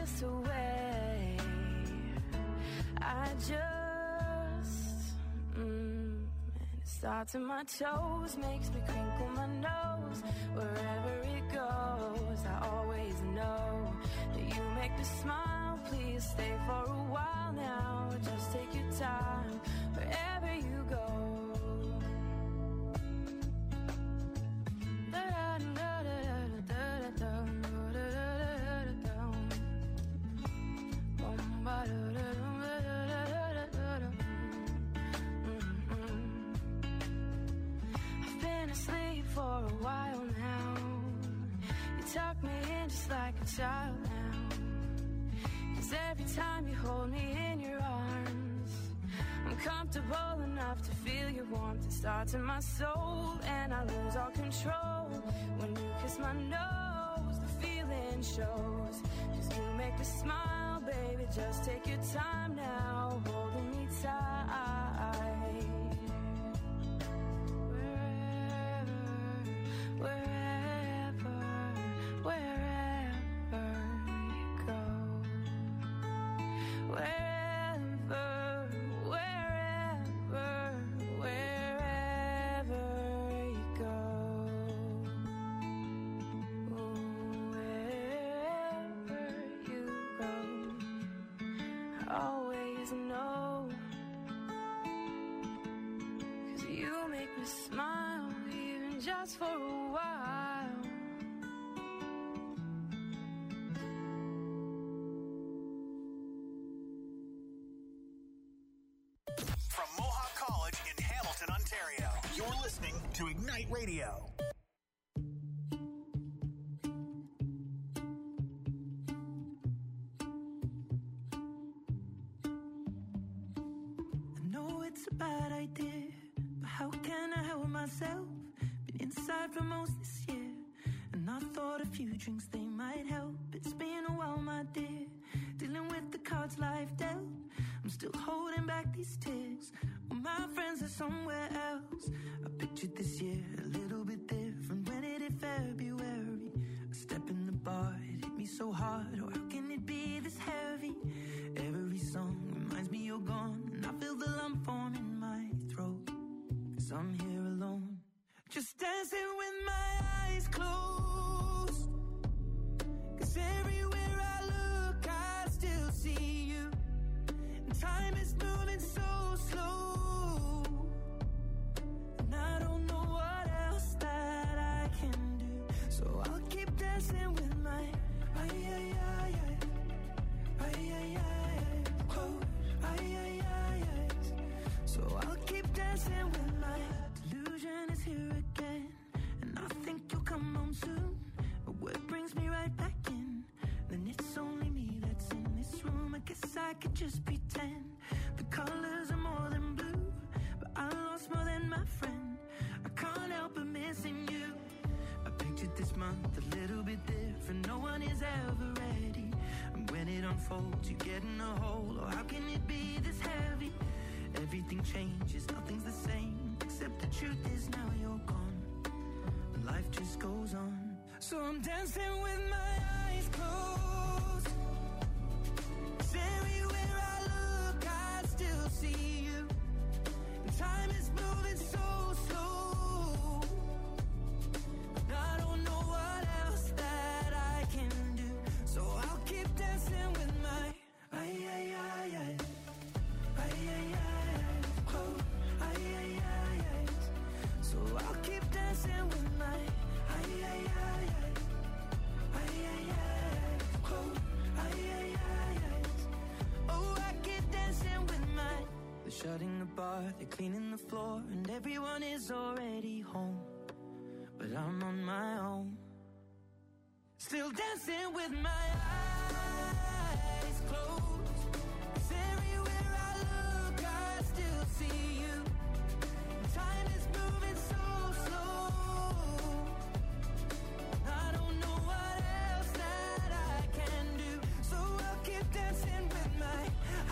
this away. I just, and it starts in my toes, makes me crinkle my nose. Wherever it goes, I always know that you make me smile. Please stay for a while now, just take your time wherever you go. I've been asleep for a while now. You tuck me in just like a child now. 'Cause every time you hold me in your arms, I'm comfortable enough to feel your warmth. It starts in my soul and I lose all control. When you kiss my nose, the feeling shows. 'Cause you make me smile, baby, just take your time now, holding me tight. Wherever you go. Wherever you go. Wherever you go. Always know, 'cause you make me smile, even just for a while. From Mohawk College in Hamilton, Ontario, you're listening to Ignite Radio. It's a bad idea, but how can I help myself? Been inside for most this year, and I thought a few drinks, they might help. It's been a while, my dear, dealing with the cards life dealt. I'm still holding back these tears, well, my friends are somewhere else. I pictured this year a little bit different. When it hit February, a step in the bar, it hit me so hard. Or how can it be this heavy? Every song reminds me you're gone, and I feel the lump form in my throat. 'Cause I'm here alone, just dancing with my eyes closed. 'Cause everywhere I look, I still see you. And time is moving so slow, and I don't know what else that I can do. So I'll keep dancing with my dancing with my delusion is here again, and I think you'll come home soon. A word brings me right back in, then it's only me that's in this room. I guess I could just pretend the colors are more than blue, but I lost more than my friend. I can't help but missing you. I pictured this month a little bit different. No one is ever ready, and when it unfolds, you get in a hole. Or how can it be this heavy? Everything changes, nothing's the same, except the truth is now you're gone. Life just goes on. So I'm dancing with my eyes closed. 'Cause everywhere I look, I still see you. And time is moving so slow, but I don't know what else that I can do. So I'll keep dancing with my So I'll keep dancing with my Oh, I keep dancing with my. They're shutting the bar, they're cleaning the floor, and everyone is already home, but I'm on my own, still dancing with my eyes closed. 'Cause everywhere I look, I still see you. Time is moving so slow, I don't know what else that I can do. So I'll keep dancing with my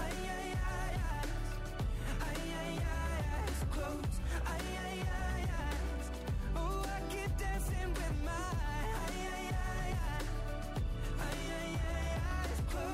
eyes closed. Oh, I keep dancing with my eyes closed.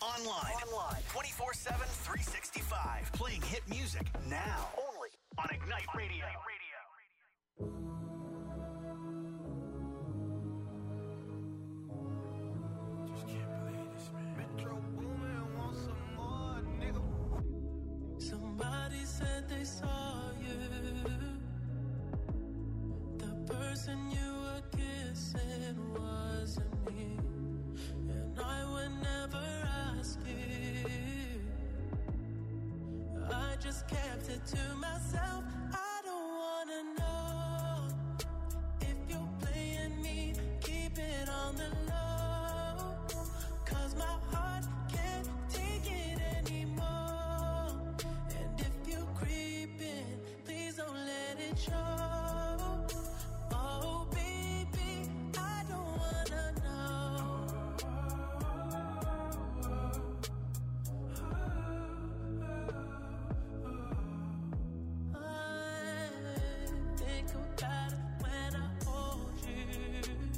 Online. 24/7, 365. Playing hit music now. Only on Ignite Radio. Just can't believe this, man. Metro Boomin wants some more, nigga. Somebody said they saw you. The person you were kissing wasn't me. And I would never ask you. I just kept it to myself. I don't wanna know if you're playing me. Keep it on the low, 'cause my heart can't take it anymore. And if you're creeping, please don't let it show. Oh baby, I don't wanna know. I think about it when I hold you.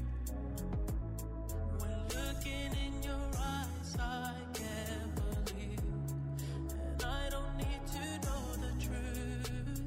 When looking in your eyes, I can't believe. And I don't need to know the truth.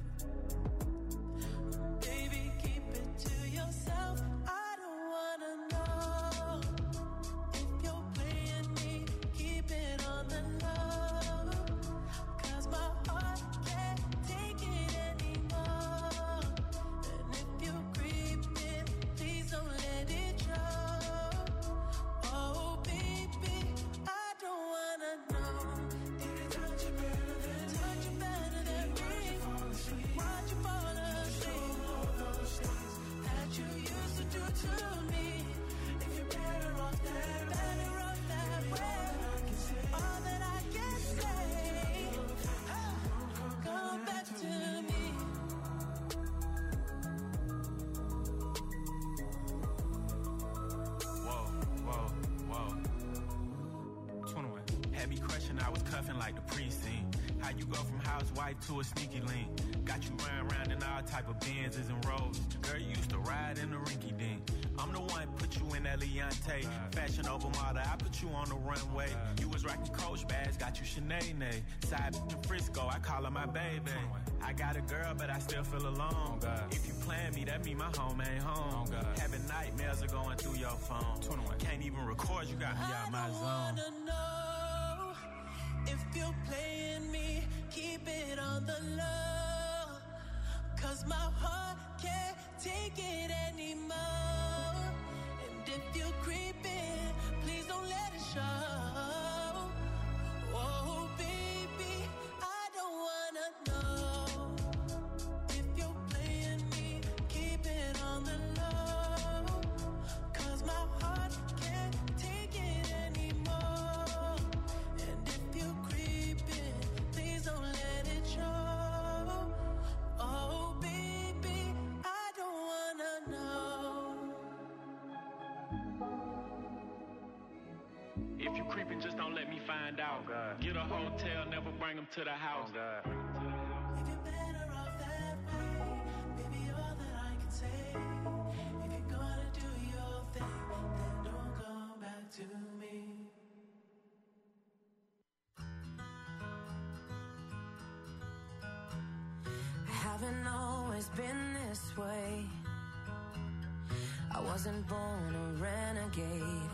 Baby, keep it to yourself. I don't wanna know if you're playing me. Keep it on the low, 'cause my heart can't take it anymore. And if you're creeping, please don't let it show. Oh baby, I don't wanna know. Did it touch you better than me? Touch you better than me? Why'd you fall asleep? That you used to do to me. If you're better off that way, all that I can say, come back to me. Whoa. 21. Had me crushing, I was cuffing like the precinct. How you go from housewife to a sneaky link? Got you round in all type of Benzes and Rolls. Girl, you used to ride in the rinky dink. I'm the one put you in that Leontay. Fashion over model, I put you on the runway. You was rocking Coach bags, got you Sinead. Side to Frisco, I call her my baby. I got a girl, but I still feel alone. If you plan me, that mean my home ain't home. Having nightmares are going through your phone. 21. Can't even record, you got me out my I zone. wanna know if you're playing me. Keep it on the low, 'cause my heart can't take it anymore. And if you're creeping, please don't let it show. Oh baby, I don't wanna know if you're playing me. Keep it on the low, 'cause my heart can't take it anymore. And if you're creeping, please don't let it show. Oh baby, I don't wanna know. If you creeping, just don't let me find out. Get a hotel, never bring them to the house. If you're better off that way, baby, all that I can say. If you're gonna do your thing, then don't come back to me. I haven't always been this way. I wasn't born a renegade.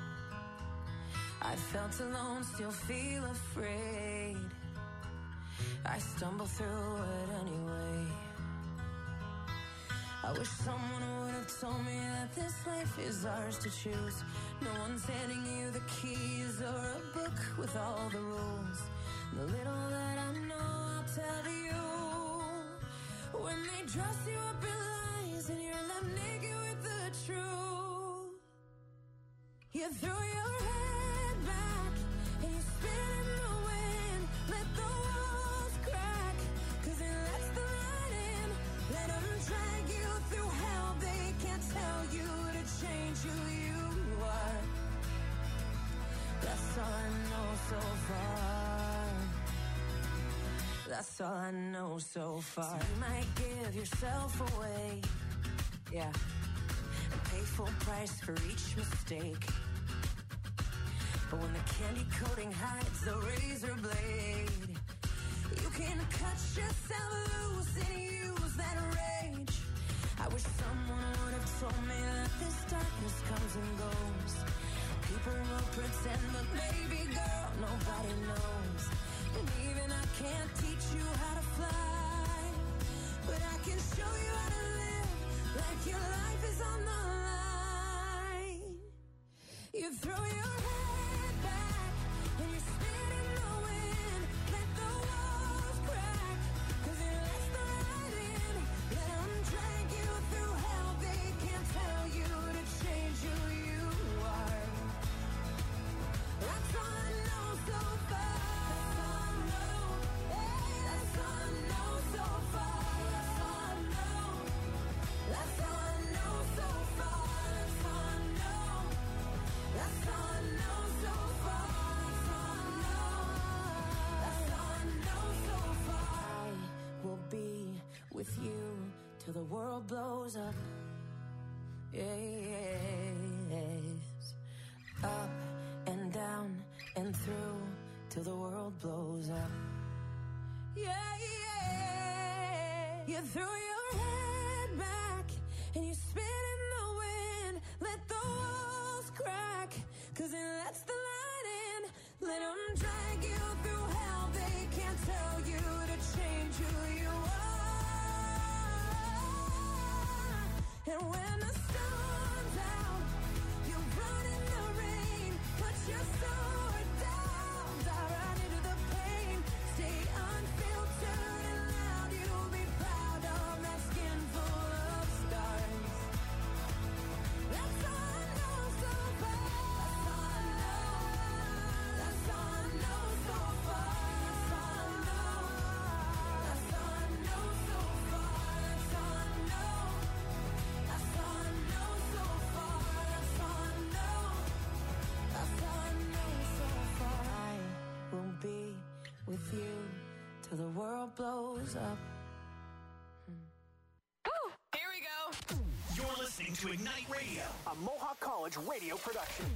I felt alone, still feel afraid. I stumble through it anyway. I wish someone would have told me that this life is ours to choose. No one's handing you the keys or a book with all the rules. The little that I know, I'll tell you. When they dress you up in lies and you're left naked with the truth, you throw your head back and you spin in the wind. Let the walls crack, 'cause it lets the light in. Let them drag you through hell. They can't tell you to change who you are. That's all I know so far. That's all I know so far. So you might give yourself away, yeah, and pay full price for each mistake. But when the candy coating hides the razor blade, you can cut yourself loose and use that rage. I wish someone would have told me that this darkness comes and goes. People will pretend, but baby girl, nobody knows. And even I can't teach you how to fly, but I can show you how to live like your life is on the line. You throw your head back and you spin in the wind. Let the walls crack, 'cause it lets the light in. Let them drag you through hell. They can't tell you to change who you are. That's all I know so far. That's all I know. Hey, that's all I know so far. That's all I know. That's all I know so far. That's all I know. That's all I know so far. That's all I know. That's all I know so far. I will be with you till the world blows up. Yes. Up and down and through till the world blows up. Yeah, yeah. You throw your head back and you spin in the wind. Let the walls crack, 'cause it lets the light in. Let them drag you through hell. They can't tell you to change who you are. And when the sun's out, you run in the rain. Put your sword down, dive right into the pain. Stay unfiltered and loud. You'll be proud of that skin full of stars. That's all I know so far. That's all I know. That's all I know so far. That's all I know. That's all I know so far. That's all I know. That's all I know so far. That's all I know. That's all I know so far. I will be with you till the world blows up. Here we go. You're listening to Ignite Radio, a Mohawk College radio production.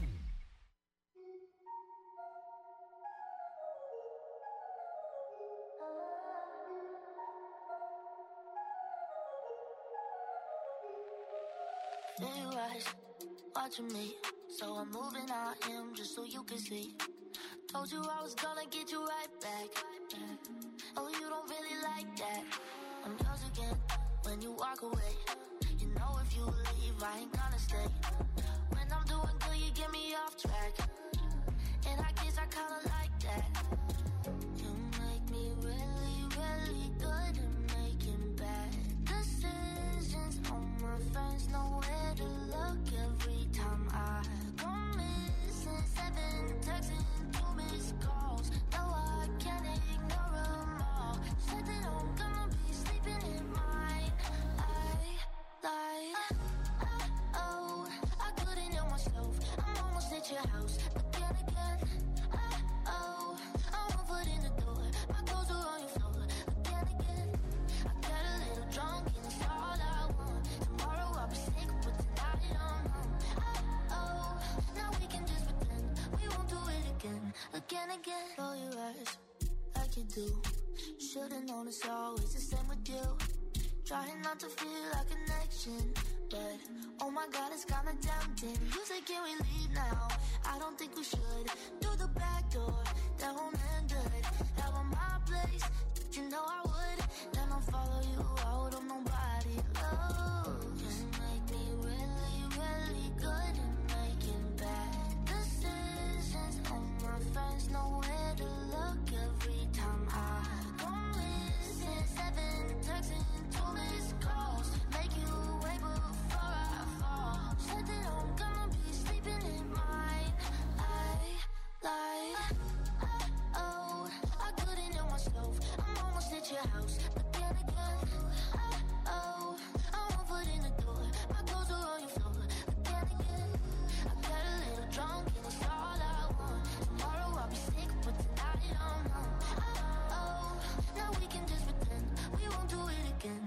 There you rise, watching me. So I'm moving on him just so you can see. Told you I was gonna get you right back. Oh, you don't really like that. I'm yours again when you walk away. You know if you leave, I ain't gonna stay. When I'm doing good, you get me off track. And I guess I kinda like that. You make me really, really good at making bad decisions. All my friends know where to look every time I go missing. 7 texts and 2 missed calls. No, I can't ignore them all. Said that I'm gonna be sleeping in mine. Oh, I couldn't help myself. I'm almost at your house again. Oh, I'm 1 foot in the door. My clothes are on your floor again. I got a little drunk and it's all I want. Tomorrow I'll be sick, but tonight I'm home. Oh, now we can just pretend we won't do it again. Roll your eyes like you do. Should've known it's always the same with you. Trying not to feel a connection, but oh my God, it's kinda tempting. You say, can we leave now? I don't think we should. Through the back door, that won't end good. Have on my place, you know I would. Then I'll follow you out on nobody. Oh, you make me really, really good at making bad decisions. All my friends know where to look every time I go missing. 7 texts and 2 missed calls. Make you wait before I fall. Said that I'm gonna be sleeping in mine. Oh, I couldn't help myself. I'm almost at your house again. Oh, I'm 1 foot in the door. My clothes are on your floor again. I got a little drunk and it's all I want. Tomorrow I'll be sick, but tonight I'm home. Oh, now we can just pretend we won't do it again.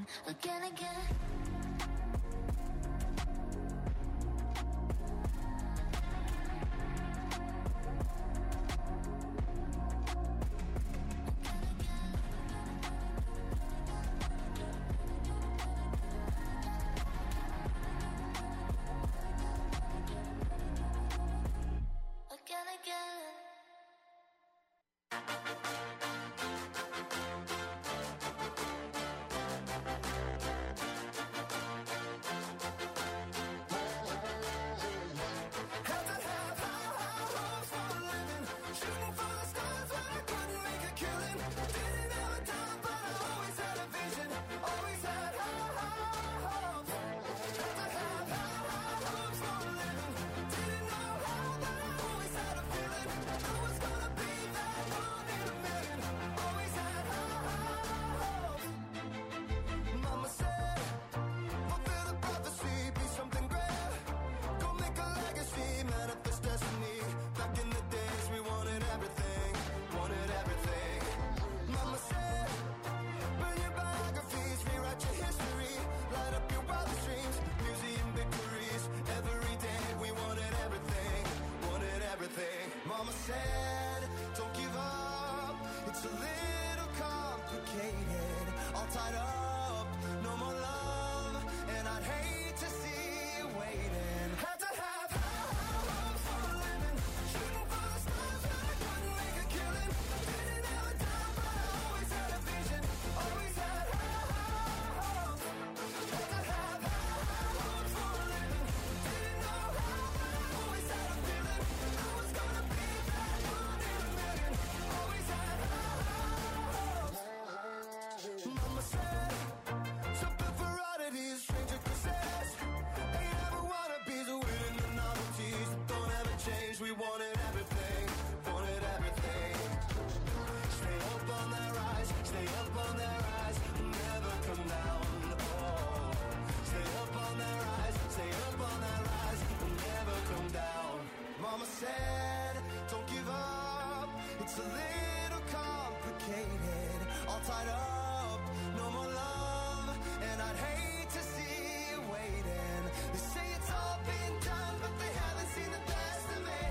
Mama said, don't give up. It's a little complicated. All tied up, no more love. And I'd hate to see you waiting. Had to have high hopes for a living. Shooting for the stars, but I couldn't make a killing. Didn't have a dime, but I always had a vision. Always had high hopes. Had to have high hopes for a living. Didn't know how, but I always had a feeling. I was gonna be that one in a million. Always had high hopes. Mama said, something for oddities, stranger kisses. Ain't ever wannabes, winning the novelties that don't ever change. We wanted everything, wanted everything. Stay up on that rise, stay up on that rise, never come down. Oh, stay up on that rise, stay up on that rise, never come down. Mama said, don't give up. It's a little complicated, all tied up, no more love, and I'd hate to see you waiting. They say it's all been done, but they haven't seen the best of me.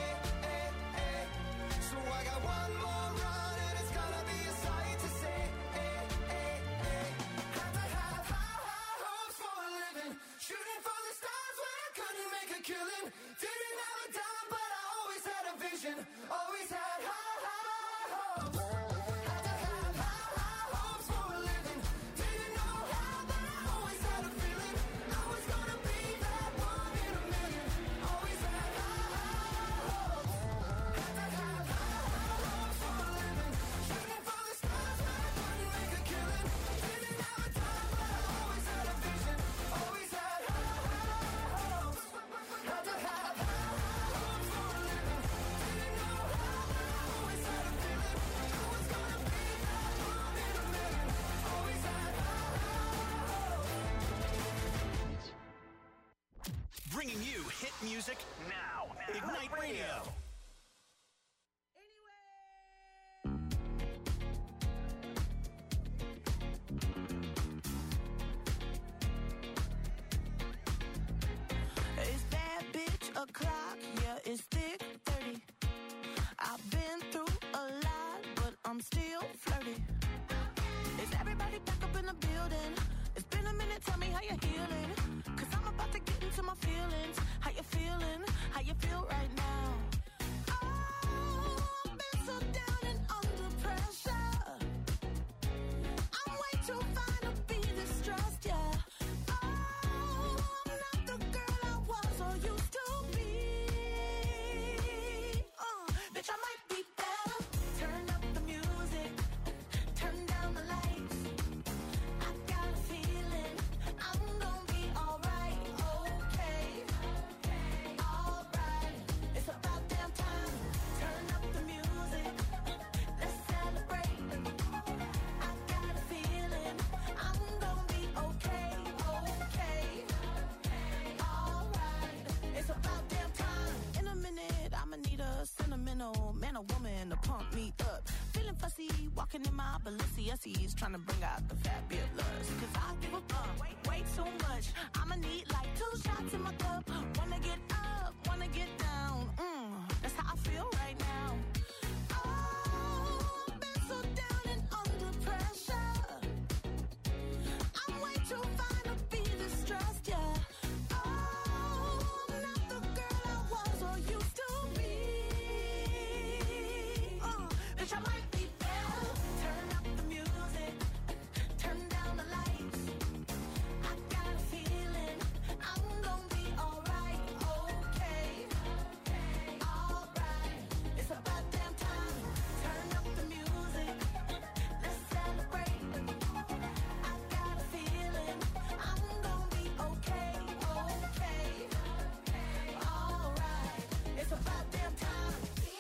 So I got one more run, and it's gonna be a sight to see. Had to have high hopes for a living. Shooting for the stars when I couldn't make a killing. Didn't have a dime, but I always had a vision. Always had high hopes. Had to have high hopes for a living. Didn't know how, but I always had a feeling. I was gonna be that one in a million. Always had high hopes. Had to have high hopes for a living. Shooting for the stars when I couldn't make a killing. Didn't have a dime, but I always had a vision. Always had high hopes. Had to have high hopes for a living. Didn't know how, but I always had a feeling. I was gonna be that one in a million. Always had high hopes. Bringing you hit music now. Ignite Radio. It's bad bitch o'clock, yeah, it's thick 30. I've been through a lot, but I'm still flirty. Is everybody back up in the building? It's been a minute, tell me how you're healing. Cause I'm about to get into my feelings. How you feeling? How you feel right now? Oh, I've been so down and under pressure. I'm way too fine to be distressed, yeah. Oh, I'm not the girl I was or used to be. Bitch, I might be better. Turn up the music, turn down the lights. I got a feeling I'm gonna be alright, okay, alright. It's about damn time. Turn up the music, let's celebrate. I got a feeling I'm gonna be okay, alright. It's about damn time. In a minute, I'ma need a sentimental man or woman to pump me up. Feeling fussy, walking in my Balenciennes, trying to bring out the fabulous. Cause I give a fuck way too much. I'ma need like 2 shots in my cup. Wanna get up, wanna get down. That's how I feel right now. Oh, I've been so down and under pressure. I'm way too fine to be distressed, yeah. Oh, I'm not the girl I was or used to be. Bitch, I might be better. Turn up the music, turn down the lights. I got a feeling I'm gonna be alright, okay, alright. It's about damn time. Turn up the music, let's celebrate. I got a feeling I'm gonna be okay, alright. It's about damn time.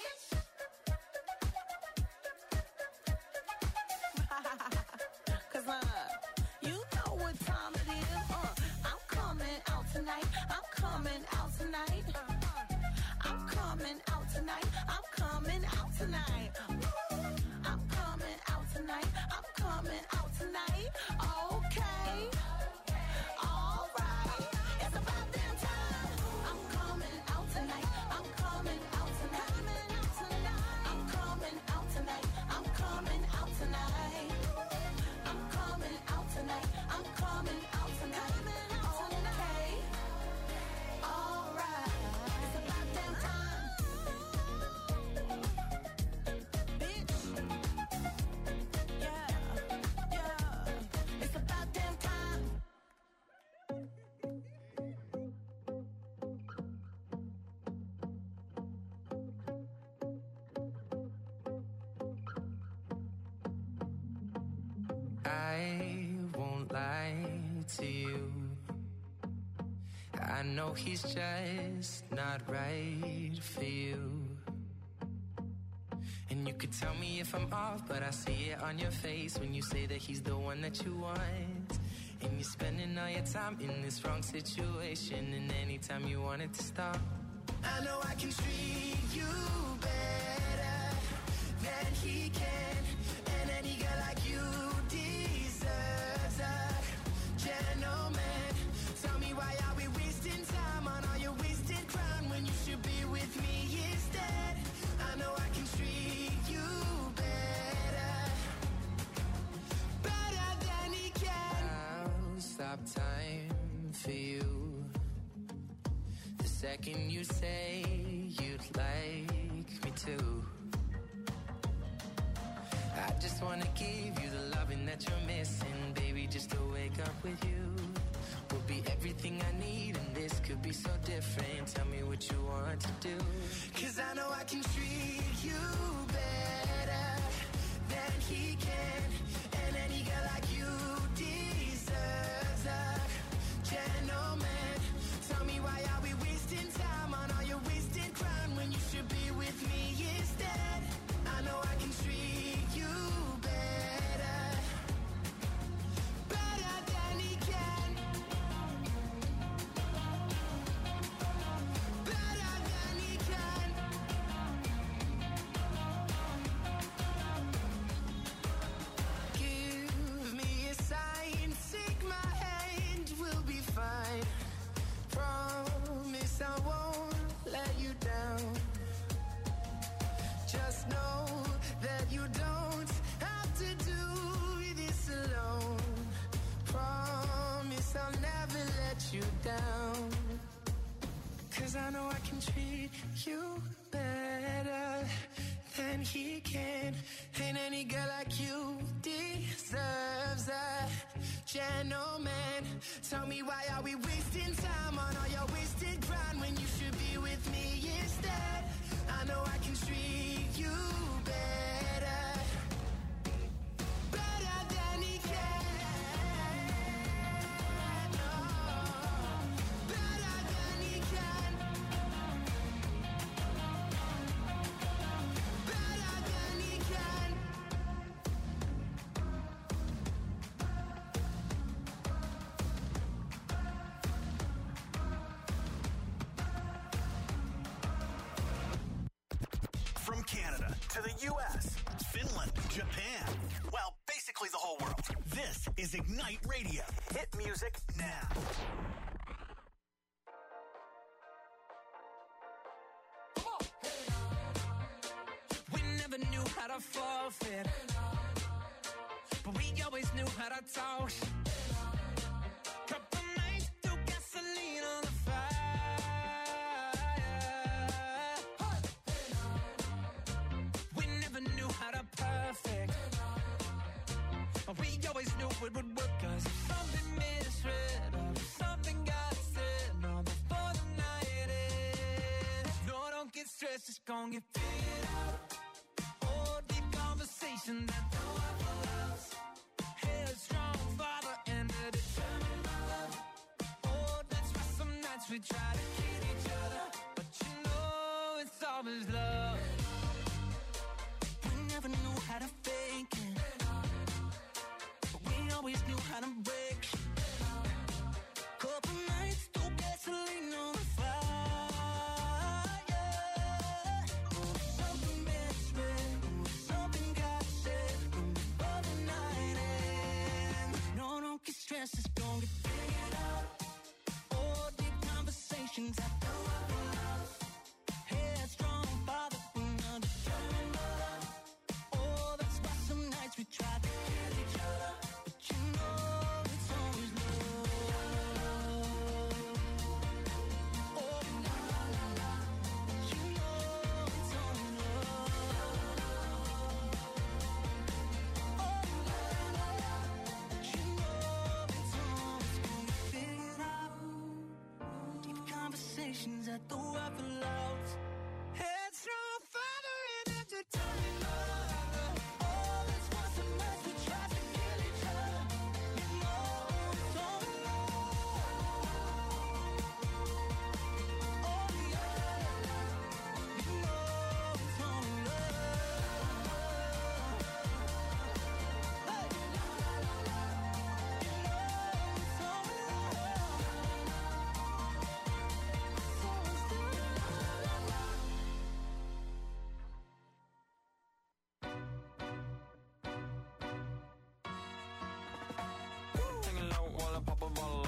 Cause you know what time it is. I'm coming out tonight. I'm coming out tonight. I'm coming out tonight. I'm coming out tonight. I'm coming out tonight. I'm coming out tonight. Okay. Alright. It's about damn time. I'm coming out tonight. I'm coming out tonight. to you. I know he's just not right for you. And you could tell me if I'm off, but I see it on your face when you say that he's the one that you want. And you're spending all your time in this wrong situation, and anytime you want it to stop, I know I can treat you better than he can. And any girl like you deserves a gentleman. Tell me, why are we wasting time on all your wasted crown when you should be with me instead? I know I can treat you better, better than he can. I'll stop time for you the second you say you'd like me to. I just wanna give you the loving that you're missing, baby. Just to wake up with you will be everything I need, and this could be so different. Tell me what you want to do, 'cause I know I can treat you better than he can. And any girl like you deserves a gentleman. Tell me, why are we wasting time on all your wasted crown when you should be with me instead? I know I can treat you better, better than he can, better than he can. Give me a sign, take my hand, we'll be fine. Promise I won't let you down. Just know that you don't have to do this alone. Promise I'll never let you down. 'Cause I know I can treat you better than he can. And any girl like you deserves a gentleman. Tell me, why are we wasting time on all your wasted grind when you should be with me instead? I know I can treat you better, better than he can. No, better than he can, better than he can. From Canada to the U.S., Finland, Japan, well, basically the whole world. This is Ignite Radio. Hit music now. We never knew how to forfeit, but we always knew how to talk. Couple nights threw gasoline on the fire. We never knew how to perfect, but we always knew it would work. 'Cause if something misread or if something got said, no, before the night ends. No, don't get stressed, it's gonna get figured out. Oh, deep conversation that no one else. Headstrong father and a determined mother. Oh, that's why some nights we try to kid each other, but you know it's always love. We never knew how to fake it, but we always knew how to break. Couple nights threw gasoline on the fire. Oh, something misread, oh, something got said, before the night ends. No, don't get stressed, it's gonna get figured out. Oh, deep conversations after our love. Headstrong father and a determined mother. Oh, that's why some nights we try to kill each other, but you know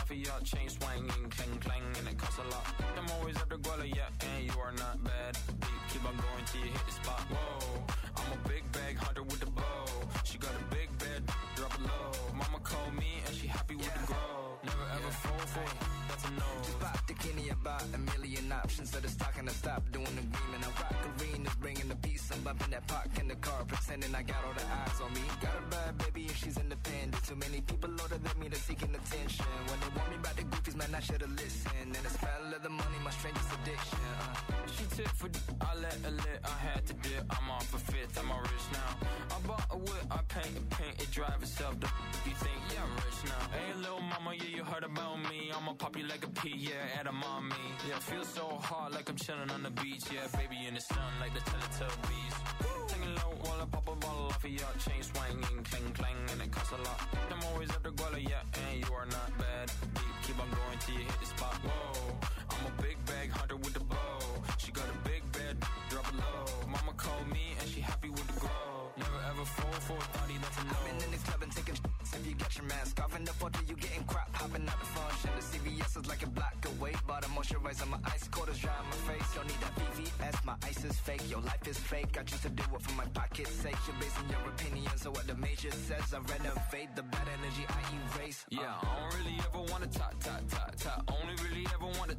off of your chain swinging, clang clang, and it costs a lot. I'm always after Guala, yeah, and you are not bad. Deep, keep on going till you hit the spot. Whoa, I'm a big bag hunter with the bow. She got a big bed, drop it low. Mama called me and she happy with the grow. Never ever fall for it, that's a no. Just bought the Kenny about a million options. So the stock and I stop doing the agreement. I rock arenas, bringing the peace. I'm bumping that park in the car, pretending I got all the eyes on me. Got a bad baby and she's independent. Too many people older than me, they're seeking attention. When they want me about the goofies, man, I should've listened. And the smell of the money, my strangest addiction. She tip for I let her lit, I had to dip. I'm off a fifth, I'm all rich now. I bought a whip, I paint it drive itself. The you think, yeah, I'm rich now. Hey, little mama, yeah, you heard about me. I'ma pop you like a pea, yeah, at a mommy. Yeah, feel so hard like I'm chilling on the beach. Yeah, baby in the sun like the Teletubbies. Singing low while I pop a bottle off of your chain swinging, clang clang, and it costs a lot. I'm always after Guala, yeah, and you are not bad. Deep, keep on going till you hit the spot. Whoa, I'm a big bag hunter with the bow. She got a big bed, drop it low. Mama called me and she happy with the grow. Never ever fall for a thotty, that's a no. I've been in this club and taking shots. If you got your mask off in the photo, you getting crap. Hopping out the function. The CVS is like a block away. Bought a moisturizer, my ice cold is dry on my face. Don't need that VVS, my ice is fake. Your life is fake. I choose to do it for my pocket's sake. You're basing your opinion, so what the major says, I renovate. The bad energy I erase. Yeah, I don't really ever wanna top. Only really ever wanna.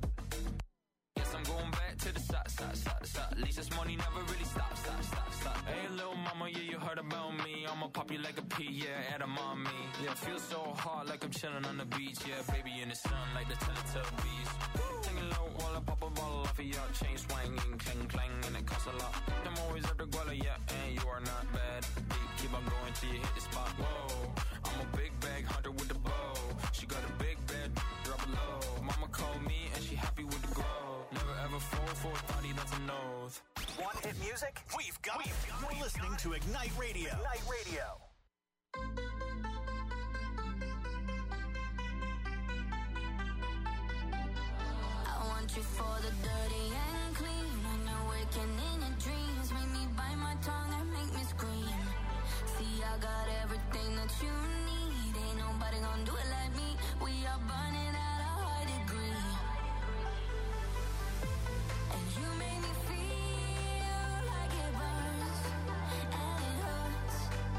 Yes, I'm going back to the side. At least this money never really stops. Hey, little mama, yeah, you heard about me. I'ma pop you like a pea, yeah, at a mommy. Yeah, feel so hard like I'm chilling on the beach. Yeah, baby in the sun like the Teletubbies. Singing low while I pop a bottle off of your chain swinging, clang clang, and it costs a lot. I'm always after Guala, yeah, and you are not bad. Deep, keep on going till you hit the spot. Whoa, I'm a big bag hunter with the bow. She got a big bed, drop it low. Mama called me and she happy with the grow. Never ever fall for a thotty, that's a nose. Want hit music? We've got it. You're listening to Ignite Radio. Ignite Radio. I want you for the dirty and clean. When you're waking in your dreams, make me bite my tongue and make me scream. See, I got everything that you need. Ain't nobody gonna do it like me. We are burning at a high degree. And you make me feel like it burns and it hurts.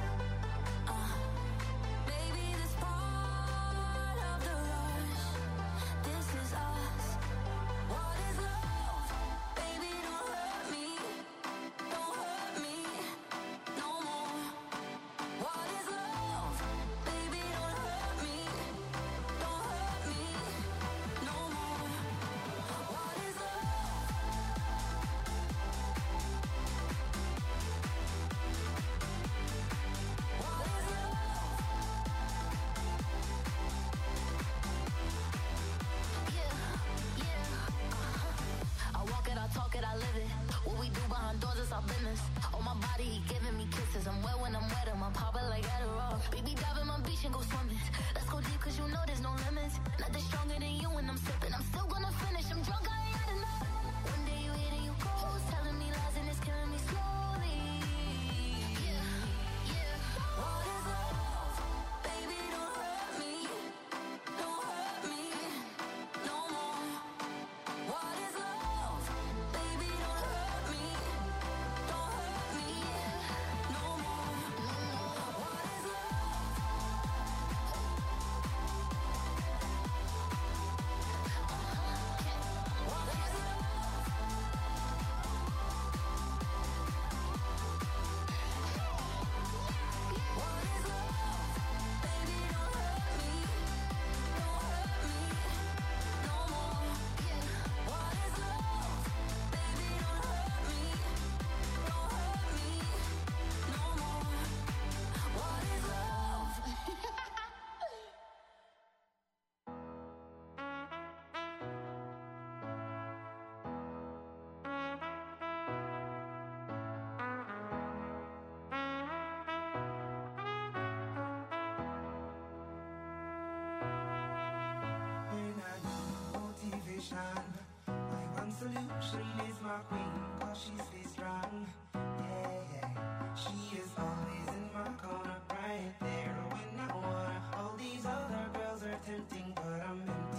Baby, this part of the rush. This is us. What is love? Baby, don't hurt me. Don't hurt me no more. What is love? Baby, don't hurt me. Don't hurt me no more. What is love? What is love? Yeah. I walk it, I talk it, I live it. What we do behind doors is our business. On my body, he giving me kisses. I'm wet when I'm wet, I'm popping like Adderall. Baby, dive in my beach and go swimming. Let's go deep, cause you know there's no limits. Nothing stronger than you when I'm sipping. I'm still gonna finish, I'm drunk, I ain't had enough. One day you hit and you go, telling me lies and it's killing me slowly. Yeah. What is love? Baby, don't hurt me. Don't hurt me no more. What is love? Baby, don't hurt me. Don't hurt me no more. What is love? What is love? What is love? Baby, don't hurt me. Don't hurt me no more. What is love? Baby, don't hurt me. Don't hurt me no more. What is love? When I need motivation, my one solution is my queen, cause she stays strong. Yeah. She is always in my corner, right there when I wanna. All these other girls are tempting, but I'm in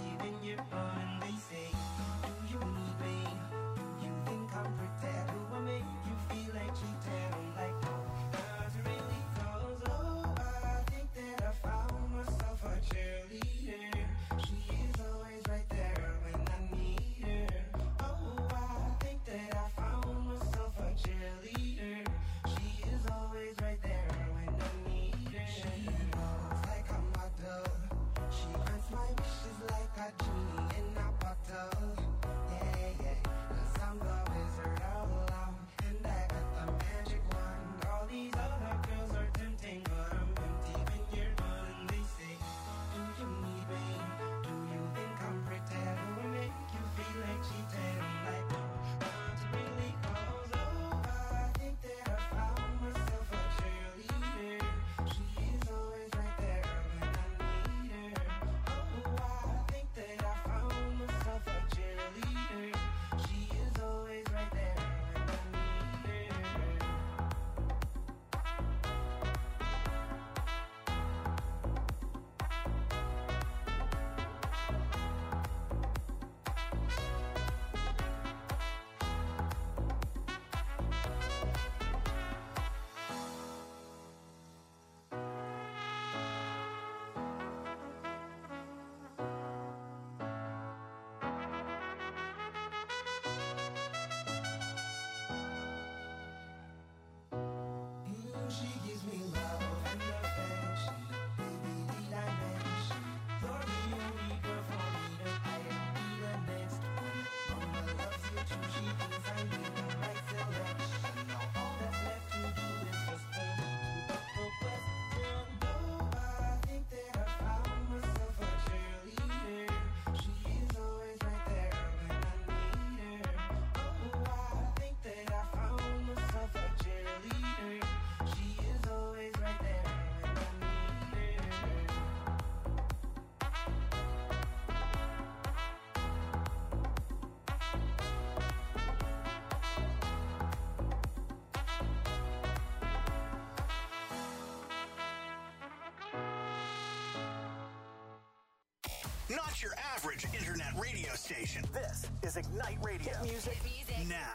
not your average internet radio station. This is Ignite Radio. Hit music now.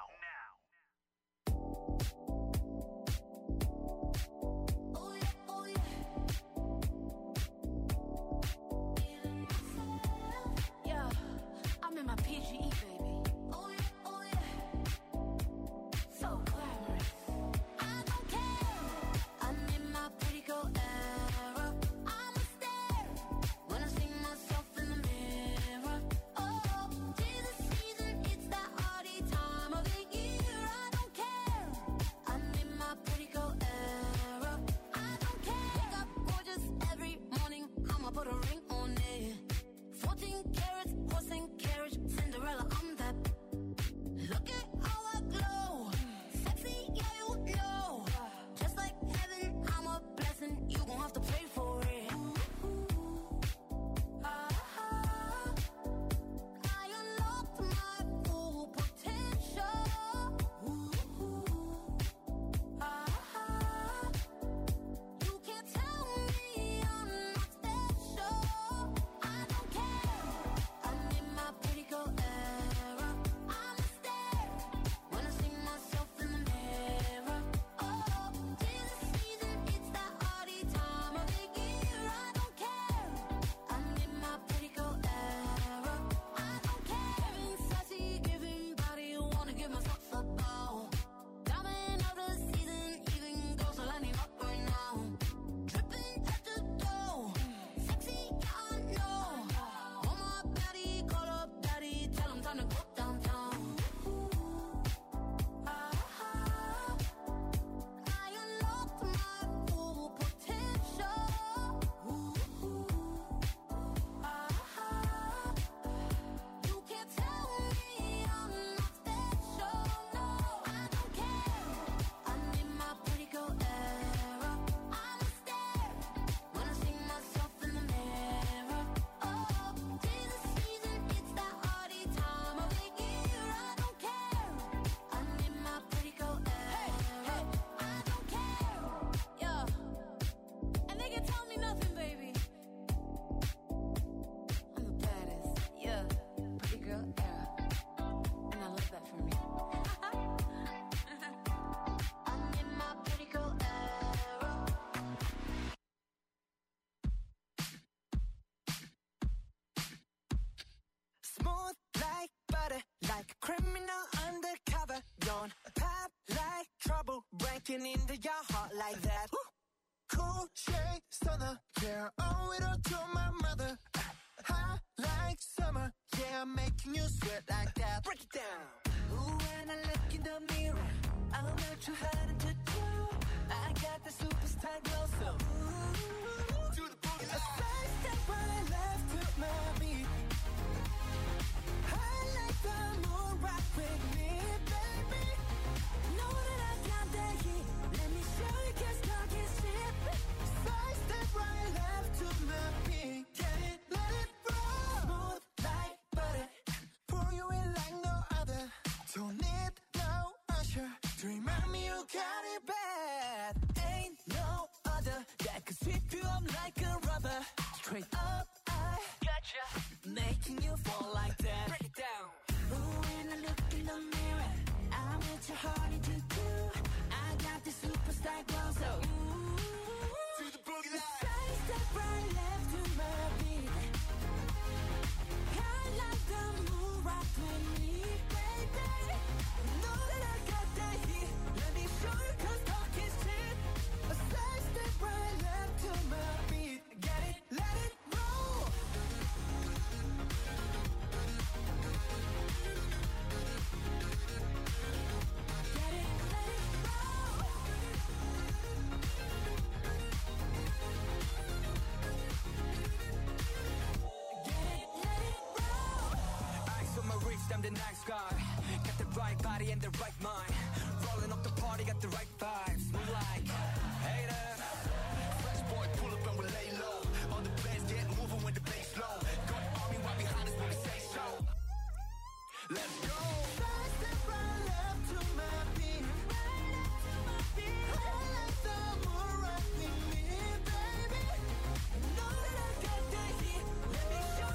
Yeah, I'm in my PGE, baby. So glamorous. I don't care. I'm in my pretty girl era. I'm a stare when I see myself in the mirror. Oh, 'tis the season, it's that hardy time of the year. I don't care. I'm in my pretty girl era. I don't care. Wake up gorgeous every morning. I'ma put a ring on it. 14 carats, horse and carriage, Cinderella. I'm that. Look at how I glow. Sexy, yeah, you know. Just like heaven, I'm a blessing. You gon' have to pray for it. I unlocked my full potential. You can't tell me I'm not special. I don't care. I'm in my pretty girl era. I'm a stare when I see myself in the mirror. Oh, 'tis the season, it's that hardy time of the year. I don't care. I'm in my pretty girl era. I don't care. Giving sassy, giving body, wanna give myself a bow. Diamond of the season, even girls are lining up right now. Dripping at the door, sexy, yeah, I know. On my body, call up daddy, tell him time to go downtown. I unlocked my full potential. You can't tell me I'm not special. No, I don't care. I'm in my pretty girl era. I'm a stare when I see myself in the mirror. Oh, 'tis the season, it's that hardy time of the year. I don't care. I'm in my pretty girl era. I don't care. Yeah, and they can tell me nothing, baby. I'm the baddest. Yeah, pretty girl era, and I love that for me. I'm in my pretty girl era. Smooth like butter, like a criminal undercover. Don't pop like trouble, breaking into your heart like that. Cool shade stunner, yeah, owe it all to my mother. Hot like summer, yeah, I'm making you sweat like that. Break it down. Ooh, when I look in the mirror, I'm not too hard to do. I got the superstar glow, so ooh, to the boogie line. A side step right left to my beat. I like the moon rock with me, baby. Know that I got that heat. Let me show you, 'cause talk is cheap. Side step right left to my beat. Get it, let it roll. Smooth like butter, pour you in like no other. Don't need no usher to remind me you got it bad. Ain't no other that could sweep you up like a rubber. Straight up, I gotcha, making you fall like that. Break it down. Ooh, when I look in the mirror, I'm what your heart to do. I got the superstar glow, so ooh, to the boogie line. Side step right left to my beat. I like the moon rock with me, baby. Know that I got that heat. Let me show you, 'cause talk is cheap. A side step right left to my beat. Get it, let it roll. Get it, let it roll. Get it, let it roll. Eyes on my wrist, I'm the nice guy. Got the right body and the right mind. Rolling up the party, got the right vibes. Move like haters. Fresh boy, pull up and we lay low. All the bands get moving when the bass low. Got army right behind us when we say so. Let's go. Side step right left to my beat. I like the moon rock with me, baby. Know that I got that heat. Let me show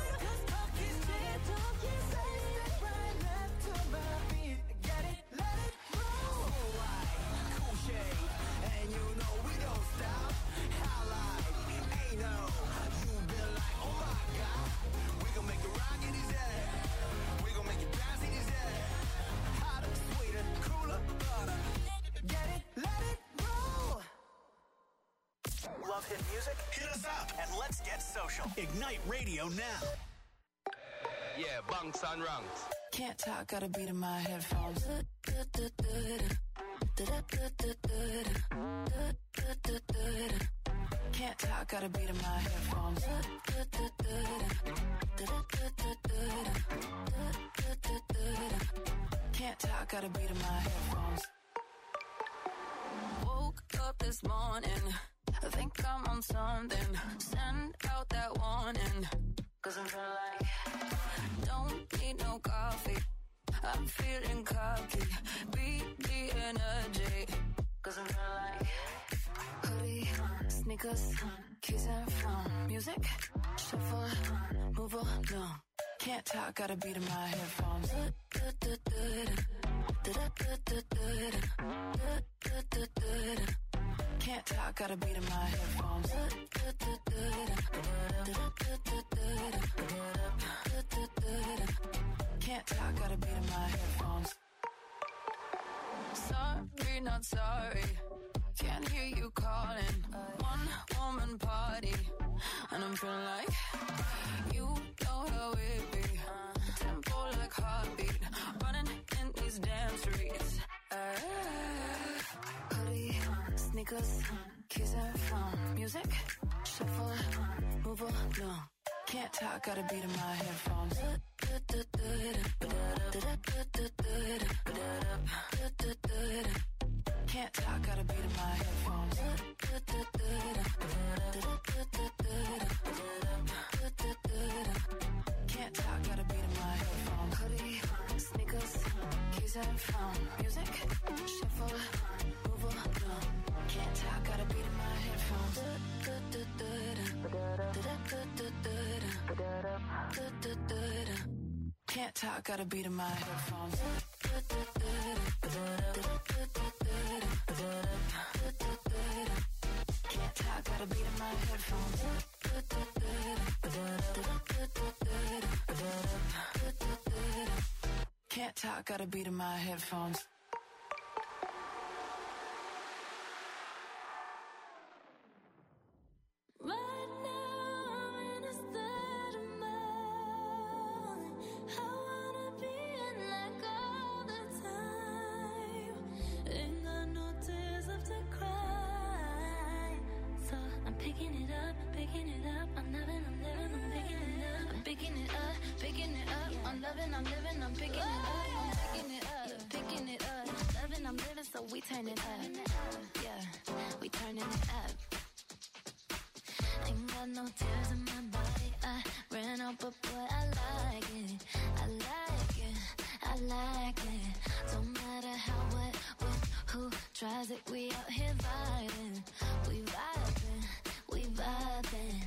love hit music? Hit us up and let's get social. Ignite Radio now. Yeah, bunks and ranks. Can't talk, got a beat in my headphones. Can't talk, got a beat in my headphones. Can't talk, got a beat in my headphones. Woke up this morning, I think I'm on something. Send out that warning, 'cause I'm feeling like don't need no coffee. I'm feeling cocky. Beat the energy, 'cause I'm feeling like hoodie, sneakers, keys and phone. Music, shuffle, move along. Can't talk, got a beat in my headphones. Can't talk, got a beat in my headphones. Can't talk, got a beat in my headphones. Sorry, not sorry. Can't hear you calling. One woman party, and I'm feeling like you know how it be. Tempo like heartbeat, running in these damn streets. Hoodie, sneakers, keys and phone. Music, shuffle, move along. Can't talk, got a beat in my headphones. Can't talk, got a beat in my headphones. Can't talk, got a beat in my headphones. Hoodie, sneakers, keys and phone. Music, shuffle, move along. Can't talk, got a beat in my headphones. Can't talk, got a beat in my headphones. Can't talk, got a beat in my headphones. Can't talk, got a beat in my headphones. Right now I'm in a state of mind. I wanna be in like all the time. Ain't got no tears left to cry. So I'm picking it up, picking it up. I'm loving, I'm living, I'm picking it up. I'm picking it up, picking it up. I'm loving, I'm living, I'm picking it up. I'm picking it up, picking it up. Loving, I'm living, so we turn it up. Yeah, we turning it up. Ain't got no tears in my body. I ran out, but boy, I like it. I like it. I like it. Don't matter how, what, when, who tries it. We out here vibing. We vibing. We vibing.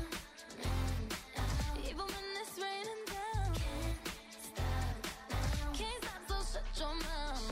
Even when it's raining down. Can't stop now. Can't stop, so shut your mouth.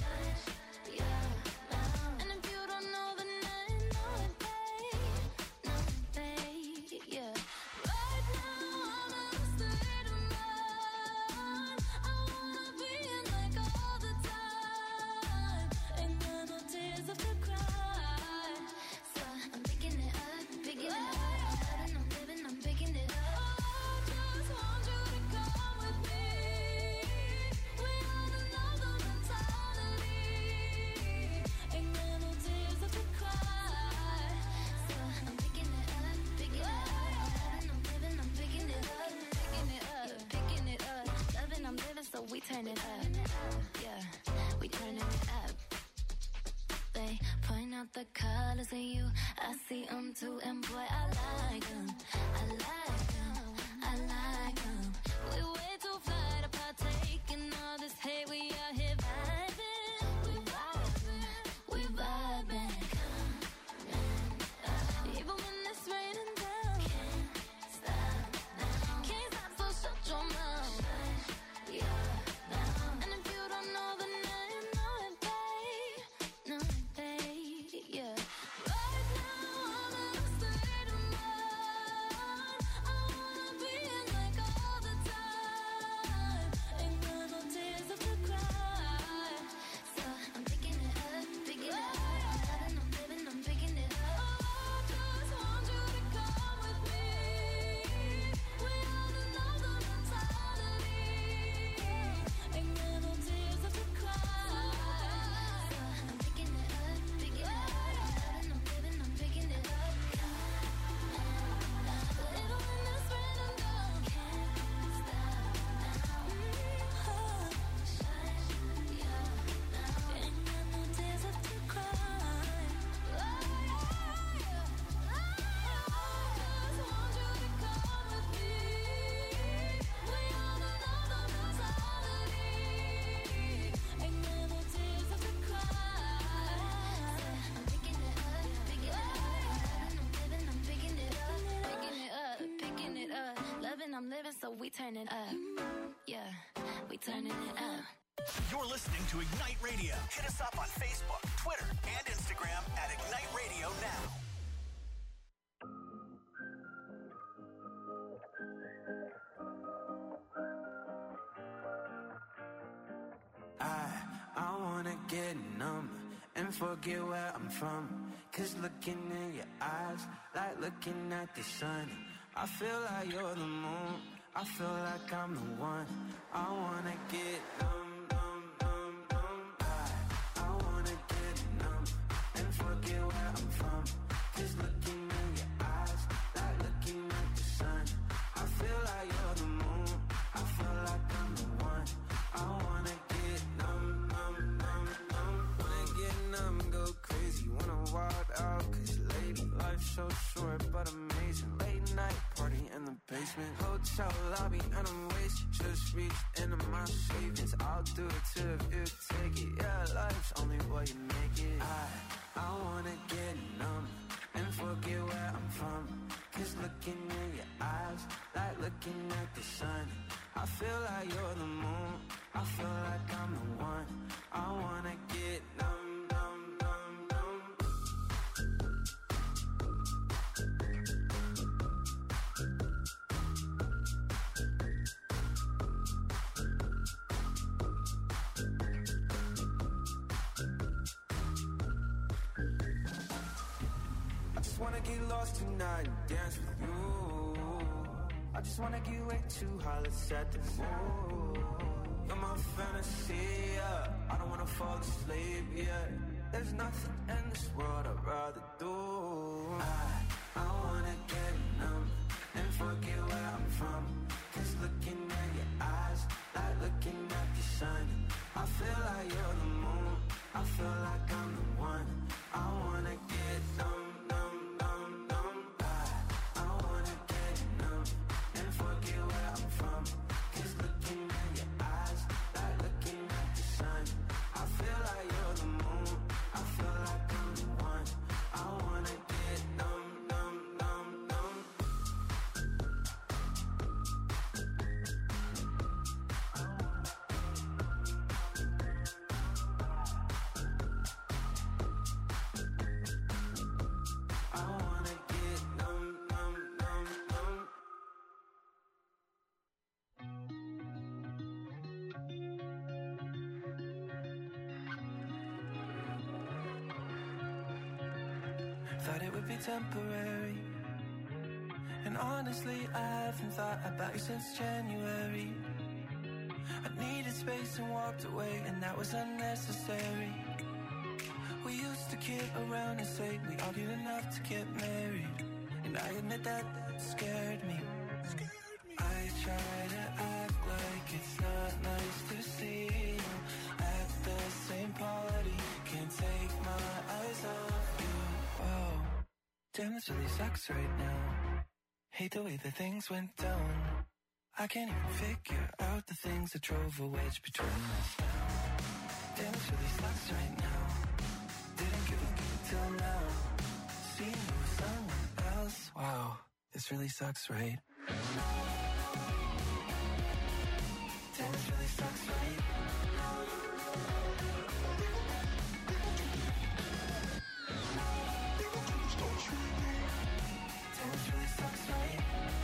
And if you don't know, then I know it, babe. Know it, babe. Yeah. Right now I'm in a state of mind. I wanna be in like all the time. Ain't got no tears left to cry. So I'm picking it up, picking it up. I'm loving, I'm living, I'm picking it up. I just want you to come with me. We ought to know the mentality. Ain't got no tears left to cry. So I'm picking it up, picking it up. I'm loving, I'm living, I'm picking it up, picking it up, picking it up. Loving, I'm living, so we turn it up. Yeah, we turning it up. They point out the colors in you. I see them too, and boy, I like them. I like them. I like them. We way too fly to partake in all this hate. We out here vibing. We vibing. We vibing. Even when it's raining down. Can't stop now. Can't stop, so shut your mouth. And if you don't know, then I know it, babe. Know it, babe. Yeah. Right now I'm in a state of mind. so we turning up. Yeah, we turning it up. You're listening to Ignite Radio. Hit us up on Facebook, Twitter, and Instagram at Ignite Radio Now. I wanna get numb and forget where I'm from. Cause looking in your eyes, like looking at the sun. I feel like you're the moon, I feel like I'm the one. I wanna get numb, numb, numb, numb. I wanna get numb and forget where I'm from. Cause looking in your eyes, like looking at the sun. I feel like you're the moon, I feel like I'm the one. I wanna get numb, numb, numb, numb. Wanna get numb, go crazy, wanna wild out. Cause lady, life's so short but amazing. Late night party in the basement, hotel lobby and I'm wasted. Just reached into my savings, I'll do it too if you take it. Yeah, life's only what you make it. I wanna get numb and forget where I'm from. Cause looking in your eyes, like looking at the sun. I feel like you're the moon, I feel like I'm the one. I wanna get numb, numb, numb, numb. I just wanna get lost tonight and dance with you. I just wanna get way too high, let's set the mood. You're my fantasy, yeah. I don't wanna fall asleep yet. There's nothing in this world I'd rather do. I wanna get numb and forget where I'm from. Cause looking at your eyes, like looking at the sun. I feel like you're the moon, I feel like I'm the one. I wanna get numb, numb, numb, numb. I wanna get numb and forget where I'm from. Cause looking at your eyes, like looking at the sun. I feel like you're the moon, I feel like I'm the one. I wanna get numb, numb, numb, numb. I wanna get numb, numb, numb, numb. Thought it would be temporary, and honestly I haven't thought about you since January. I needed space and walked away, and that was unnecessary. We used to kid around and say we argued enough to get married, and I admit that scared me. I try to act like it's not nice to see you at the same party. Can't take my eyes off you. Whoa, damn, this really sucks right now. Hate the way that things went down. I can't even figure out the things that drove a wedge between us now. Damn, this really sucks right now. Didn't give a fuck till now. Seeing you with someone else. Wow, this really sucks, right? Damn, this really sucks, right? Damn, this really sucks, right?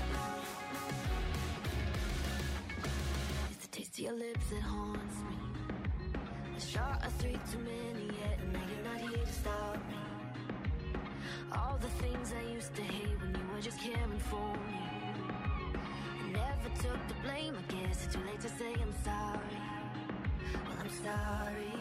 It's the taste of your lips that haunts me. A shot of 3 too many yet, and now you're not here to stop me. All the things I used to hate when you were just caring for me. I never took the blame, I guess it's too late to say I'm sorry. Well, I'm sorry.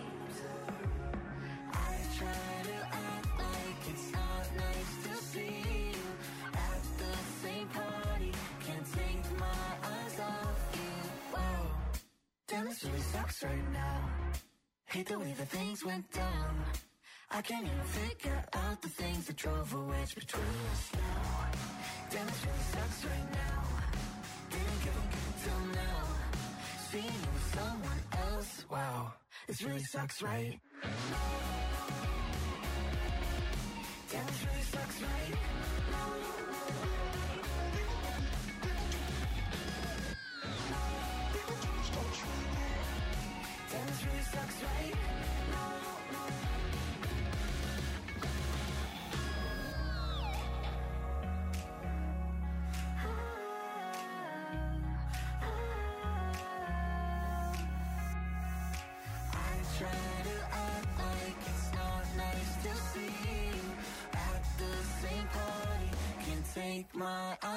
I try to act like it's not nice to see you at the same party. Can't take my eyes off you. Whoa, damn, this really sucks right now. Hate the way that things went down. I can't even figure out the things that drove a wedge between us now. Damn, this really sucks right now. Didn't give a fuck till now. Seeing you with someone else. Wow, this really sucks, right? Damn, this really sucks, right? my eyes.